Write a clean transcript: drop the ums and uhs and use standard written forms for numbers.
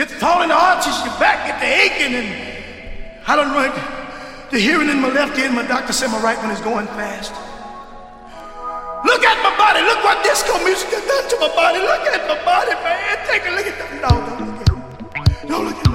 Get the falling arches, your back get the aching, and I don't know the hearing in my left ear, and my doctor said my right one is going fast. Look at my body. Look what disco music has done to my body. Look at my body, man. Take a look at that. No, don't look at it. Don't look at it.